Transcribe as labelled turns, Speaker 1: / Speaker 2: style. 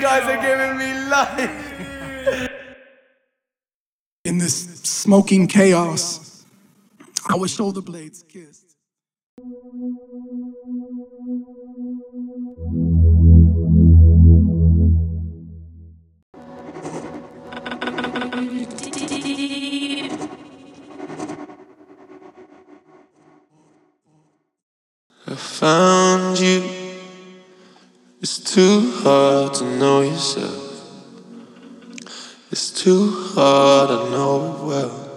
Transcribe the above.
Speaker 1: guys are giving me life.
Speaker 2: In this smoking chaos, our shoulder blades kissed.
Speaker 3: I found you. It's too hard to know yourself. It's too hard, I know it well.